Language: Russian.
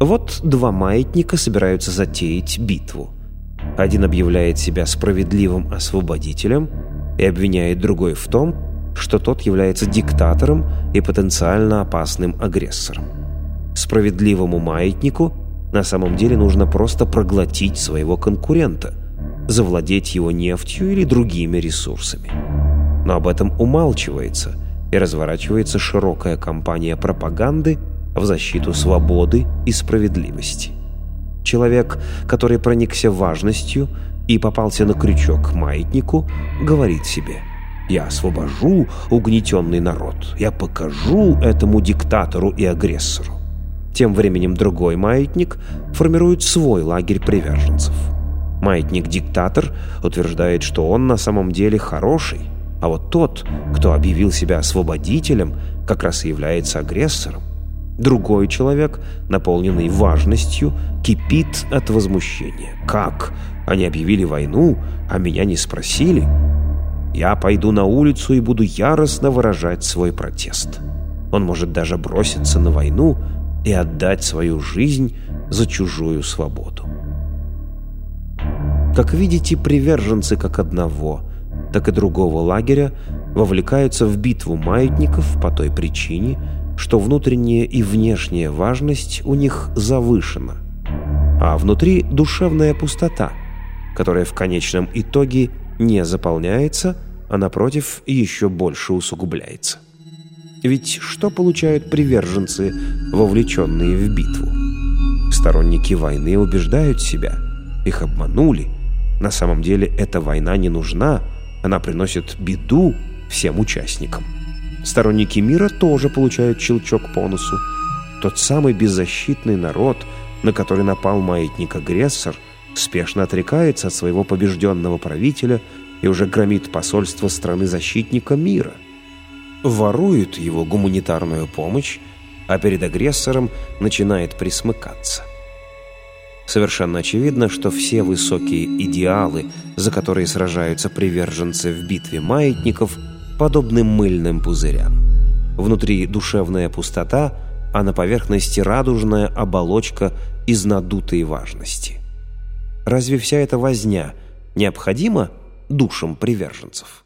Вот два маятника собираются затеять битву. Один объявляет себя справедливым освободителем и обвиняет другой в том, что тот является диктатором и потенциально опасным агрессором. Справедливому маятнику на самом деле нужно просто проглотить своего конкурента, завладеть его нефтью или другими ресурсами. Но об этом умалчивается, и разворачивается широкая кампания пропаганды в защиту свободы и справедливости. Человек, который проникся важностью и попался на крючок к маятнику, говорит себе: «Я освобожу угнетенный народ, я покажу этому диктатору и агрессору». Тем временем другой маятник формирует свой лагерь приверженцев. Маятник-диктатор утверждает, что он на самом деле хороший, а вот тот, кто объявил себя освободителем, как раз и является агрессором. Другой человек, наполненный важностью, кипит от возмущения. «Как? Они объявили войну, а меня не спросили? Я пойду на улицу и буду яростно выражать свой протест». Он может даже броситься на войну и отдать свою жизнь за чужую свободу. Как видите, приверженцы как одного, так и другого лагеря вовлекаются в битву маятников по той причине, что внутренняя и внешняя важность у них завышена, а внутри душевная пустота, которая в конечном итоге не заполняется, а напротив еще больше усугубляется. Ведь что получают приверженцы, вовлеченные в битву? Сторонники войны убеждают себя: их обманули. На самом деле эта война не нужна, она приносит беду всем участникам. Сторонники мира тоже получают щелчок по носу. Тот самый беззащитный народ, на который напал маятник-агрессор, спешно отрекается от своего побежденного правителя и уже громит посольство страны-защитника мира. Ворует его гуманитарную помощь, а перед агрессором начинает присмыкаться. Совершенно очевидно, что все высокие идеалы, за которые сражаются приверженцы в битве маятников, подобны мыльным пузырям. Внутри душевная пустота, а на поверхности радужная оболочка из надутой важности. Разве вся эта возня необходима душам приверженцев?